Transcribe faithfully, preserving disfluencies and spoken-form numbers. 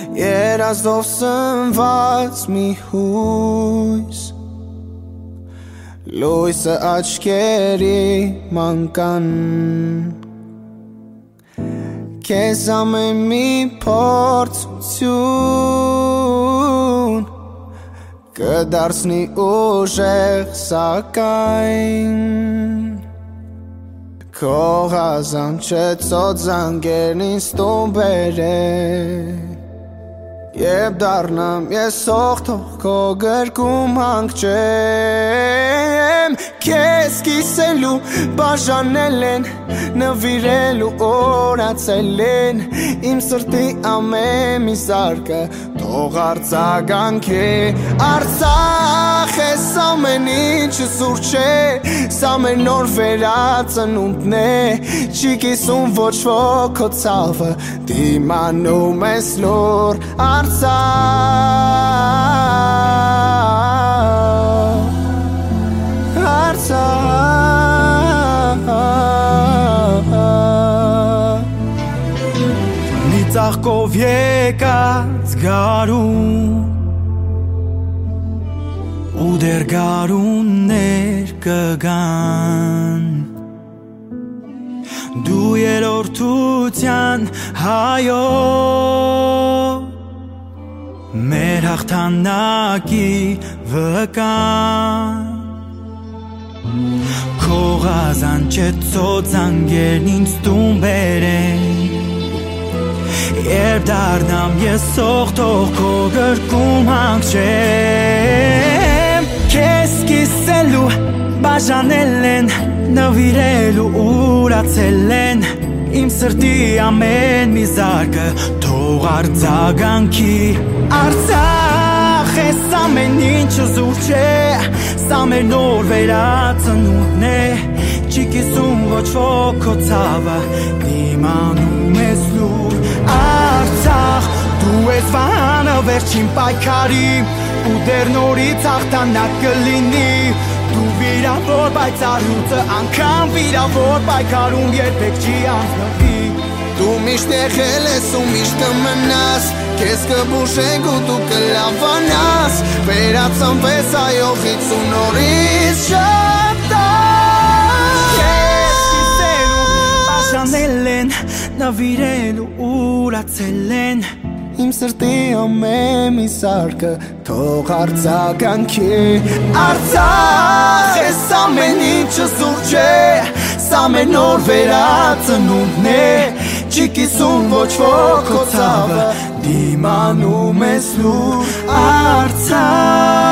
երազով սնված մի հույս լույսը աչքերի մանկան քեզ ամեն մի փորձություն կդարձնի ուժեղ սակայն քո հազանչեցոտ զանգերն ինձ տուն բերեն Եվ դառնամ ես հողթող քո գրկում հանգչեմ Քեզ կիսելու բաժանել են նվիրելու օրացել են Իմ սրտի ամեն մի զարկը թող արձագանքի Արցախ ես ամեն ինչը սուրճ է Սա մեր նոր վերածնունդն է Չի կիսում ոչ ոք քո ցավը Դիմանում ես լուր Արցախ Արցախ Մի ծաղկով եկած գարուն ու դեր գարուններ կգան Դու երորդության հայով Մեր հաղթանակի վկան Քո ղազանչեցոտ զանգերն ինձ տուն բերեն Երբ դառնամ ես հողթող քո գրկում հանգչեմ Քեզ կիսելու բաժանել են նվիրելու ուրացել են Իմ սրտի ամեն մի զարկը թող արձագանքի Արցախ ես ամեն ինչը զուրճ է Սա մեր նոր վերածնունդն է Չի կիսում ոչ ոք քո ցավը Դիմանում ես լուր Արցախ դու ես վահանը վերջին պայքարի Ու դեռ նորից հաղթանակ կլինի Դու վիրավոր պայծառուծը անգամ վիրավոր պայքարում երբեք չի անցնվի Դու միշտ եղել ես ու միշտ կմնաս Քեզ կբուժենք ու դու կլավանաս Վերածնվես այողից ու նորից շապտաս Քեզ կիսելու բաժանել են նվիրելու ուրացել են Իմ սրտի ամեն մի զարկը թող արձագանքի Արցախ ես ամեն ինչը սուրճ է Սա մեր նոր վերածնունդն է Չի կիսում ոչ ոք քո ցավը Դիմանում ես լուր Արցախ